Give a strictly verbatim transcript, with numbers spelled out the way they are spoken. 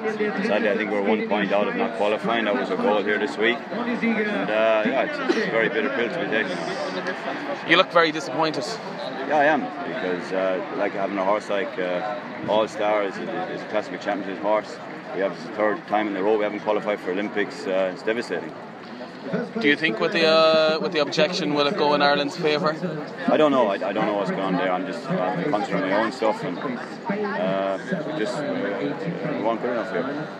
sadly I think we're one point out of not qualifying. That was our goal here this week, and uh, yeah, it's, it's a very bitter pill to be taken. You look very disappointed. Yeah, I am, because uh, like having a horse like uh, All Star is a, is a classic championship horse. We have the third time in a row we haven't qualified for Olympics. Uh, it's devastating. Do you think with the uh, with the objection will it go in Ireland's favour? I don't know. I, I don't know what's going on there. I'm just uh, concentrating on my own stuff, and uh, we just uh, we weren't good enough here.